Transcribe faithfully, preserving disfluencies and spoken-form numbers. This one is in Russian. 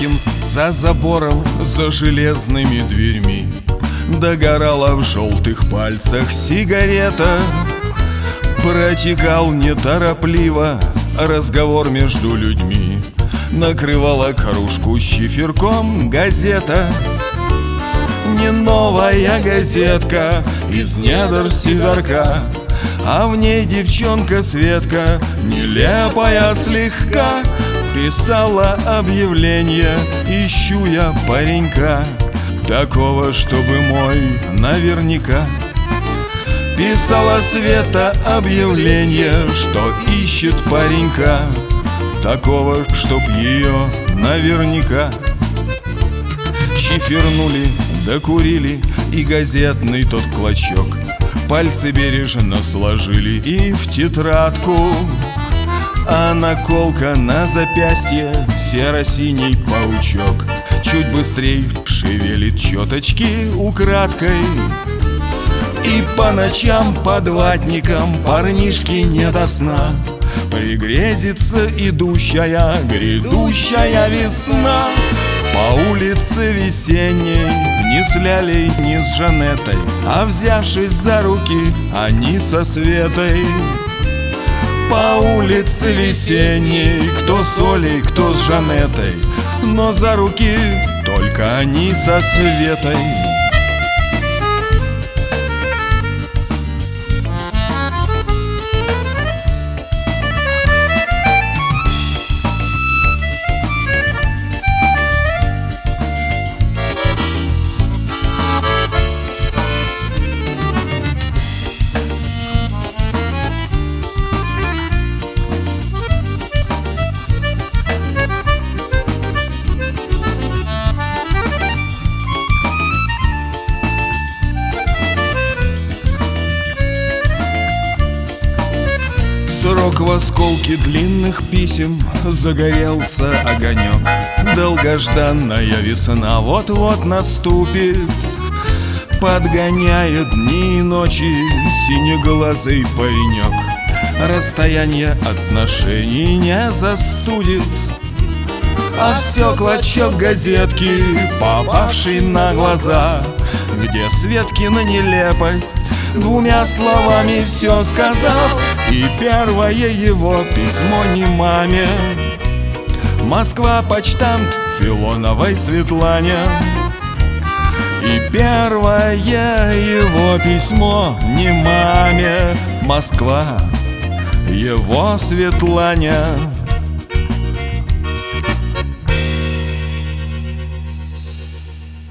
Пушкин за забором, за железными дверьми. Догорала в желтых пальцах сигарета. Протекал неторопливо разговор между людьми. Накрывала кружку чиферком газета. Не новая газетка из недр северка, а в ней девчонка Светка, нелепая слегка, писала объявление: ищу я паренька, такого, чтобы мой наверняка. Писала Света объявление, что ищет паренька, такого, чтоб ее наверняка. Чифернули, докурили и газетный тот клочок пальцы бережно сложили и в тетрадку. А наколка на запястье серо-синий паучок чуть быстрей шевелит четочки украдкой. И по ночам под ватником парнишки не до сна пригрезится идущая, грядущая весна. По улице весенней ни с Лялей, ни с Жанетой, а взявшись за руки, они со Светой. По улице весенней, кто с Олей, кто с Жанетой, но за руки только они со Светой. Срок в осколке длинных писем загорелся огонек. Долгожданная весна вот-вот наступит, подгоняет дни и ночи синеглазый паренек. Расстояние отношений не застудит, а все клочок газетки, попавший на глаза, где Светкина нелепость двумя словами все сказав. И первое его письмо не маме, Москва, почтамт Филоновой Светлане. И первое его письмо не маме, Москва, его Светлане.